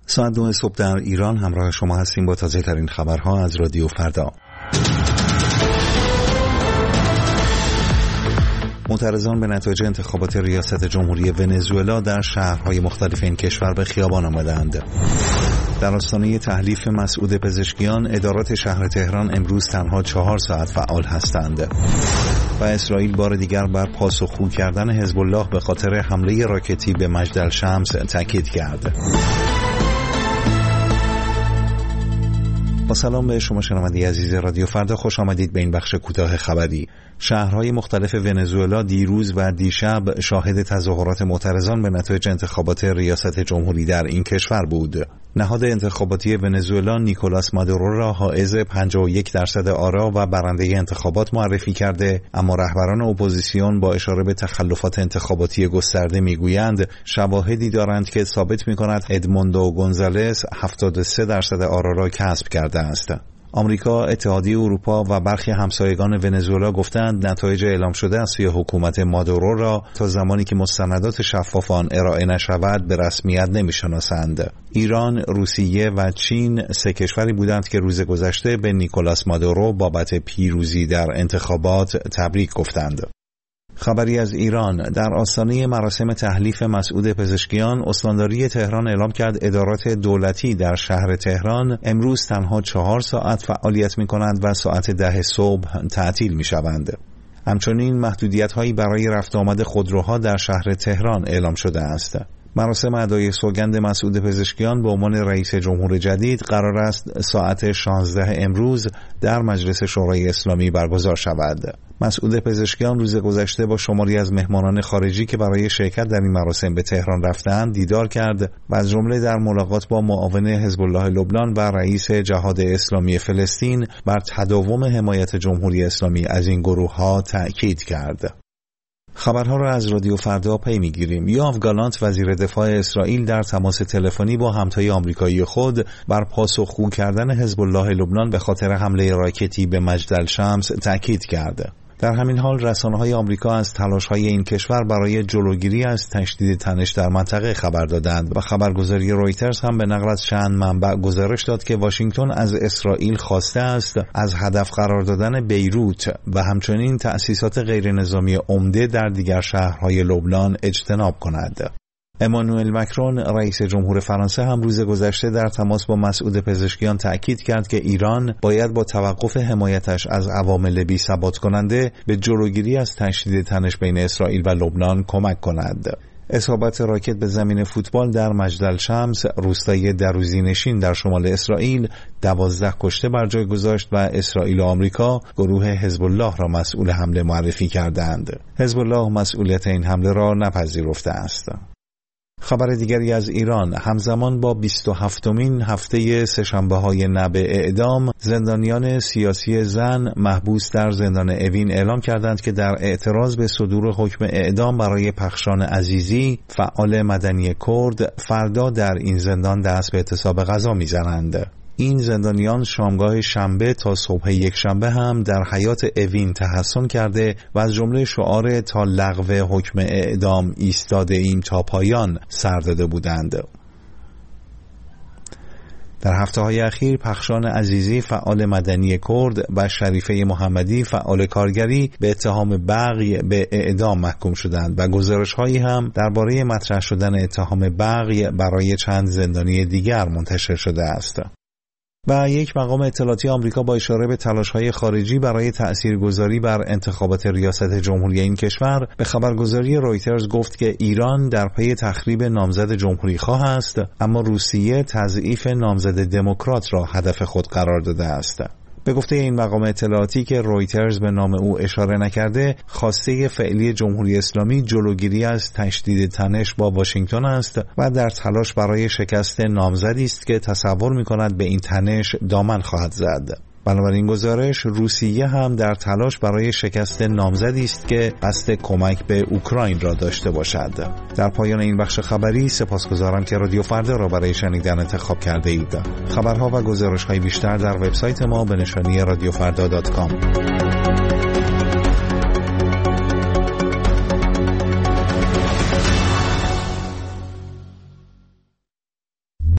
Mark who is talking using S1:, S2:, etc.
S1: ساعت 9 صبح در ایران همراه شما هستیم با تازه ترین خبرها از رادیو فردا. معترضان به نتایج انتخابات ریاست جمهوری ونزوئلا در شهرهای مختلف این کشور به خیابان آمدند. در آستانه تحلیف مسعود پزشکیان، ادارات شهر تهران امروز تنها 4 ساعت فعال هستند. و اسرائیل بار دیگر بر پاسخگو کردن حزب الله به خاطر حمله راکتی به مجدلشمس تاکید کرد. با سلام به شما شنونده عزیز رادیو فردا، خوش آمدید به این بخش کوتاه خبری. شهرهای مختلف ونزوئلا دیروز و دیشب شاهد تظاهرات معترضان به نتایج انتخابات ریاست جمهوری در این کشور بود. نهاد انتخاباتی ونزوئلا نیکولاس مادورو را حائز 51% آرا و برنده انتخابات معرفی کرده، اما رهبران اپوزیسیون با اشاره به تخلفات انتخاباتی گسترده میگویند شواهدی دارند که ثابت می‌کند ادموندو گونزالس 73% آرا را کسب کرده است. آمریکا، اتحادیه اروپا و برخی همسایگان ونزوئلا گفتند نتایج اعلام شده از سوی حکومت مادورو را تا زمانی که مستندات شفاف آن ارائه نشود به رسمیت نمی‌شناسند. ایران، روسیه و چین 3 کشوری بودند که روز گذشته به نیکولاس مادورو بابت پیروزی در انتخابات تبریک گفتند. خبری از ایران: در آستانه مراسم تحلیف مسعود پزشکیان، استانداری تهران اعلام کرد ادارات دولتی در شهر تهران امروز تنها 4 ساعت فعالیت می‌کنند و ساعت 10 صبح تعطیل می‌شوند. همچنین محدودیت‌هایی برای رفت آمد خودروها در شهر تهران اعلام شده است. مراسم ادای سوگند مسعود پزشکیان به عنوان رئیس جمهور جدید قرار است ساعت 16 امروز در مجلس شورای اسلامی برگزار شود. مسعود پزشکیان روز گذشته با شماری از مهمانان خارجی که برای شرکت در این مراسم به تهران رفتند دیدار کرد و از جمله در ملاقات با معاون حزب الله لبنان و رئیس جهاد اسلامی فلسطین بر تداوم حمایت جمهوری اسلامی از این گروه‌ها تأکید کرد. خبرها را از رادیو فردا پی می‌گیریم. یوآف گالانت وزیر دفاع اسرائیل در تماس تلفنی با همتای آمریکایی خود بر پاسخگو کردن حزب الله لبنان به خاطر حمله راکتی به مجدلشمس تأکید کرد. در همین حال رسانه‌های آمریکا از تلاش‌های این کشور برای جلوگیری از تشدید تنش در منطقه خبر دادند و خبرگزاری رویترز هم به نقل از چند منبع گزارش داد که واشنگتن از اسرائیل خواسته است از هدف قرار دادن بیروت و همچنین تأسیسات غیرنظامی عمده در دیگر شهرهای لبنان اجتناب کند. امانوئل مکرون رئیس جمهور فرانسه هم روز گذشته در تماس با مسعود پزشکیان تأکید کرد که ایران باید با توقف حمایتش از عوامل بی‌ثبات کننده به جلوگیری از تشدید تنش بین اسرائیل و لبنان کمک کند. اصابت راکت به زمین فوتبال در مجدلشمس، روستای دروزینشین در شمال اسرائیل، 12 کشته بر جای گذاشت و اسرائیل و آمریکا گروه حزب الله را مسئول حمله معرفی کردند. حزب الله مسئولیت این حمله را نپذیرفته است. خبر دیگری از ایران: همزمان با 27مین هفته سه‌شنبه‌های نبع اعدام، زندانیان سیاسی زن محبوس در زندان اوین اعلام کردند که در اعتراض به صدور حکم اعدام برای پخشان عزیزی، فعال مدنی کرد، فردا در این زندان دست به اعتصاب غذا می‌زنند. این زندانیان شامگاه شنبه تا صبح یکشنبه هم در حیات اوین تحصن کرده و از جمله شعار تا لغو حکم اعدام ایستاده ایم تا پایان سر داده بودند. در هفته‌های اخیر پخشان عزیزی فعال مدنی کرد و شریفه محمدی فعال کارگری به اتهام بغی به اعدام محکوم شدند و گزارش‌هایی هم درباره مطرح شدن اتهام بغی برای چند زندانی دیگر منتشر شده است. و یک مقام اطلاعاتی آمریکا با اشاره به تلاش‌های خارجی برای تأثیرگذاری بر انتخابات ریاست جمهوری این کشور به خبرگزاری رویترز گفت که ایران در پی تخریب نامزد جمهوری‌خواه است، اما روسیه تضعیف نامزد دموکرات را هدف خود قرار داده است. به گفته این مقام اطلاعاتی که رویترز به نام او اشاره نکرده، خواسته فعلی جمهوری اسلامی جلوگیری از تشدید تنش با واشنگتن است و در تلاش برای شکست نامزدی است که تصور می‌کند به این تنش دامن خواهد زد. بنابراین گزارش روسیه هم در تلاش برای شکست نامزدی است که قصد کمک به اوکراین را داشته باشد. در پایان این بخش خبری سپاسگزارم که رادیو فردا را برای شنیدن انتخاب کرده اید. خبرها و گزارش‌های بیشتر در وبسایت ما به نشانی radiofrda.com.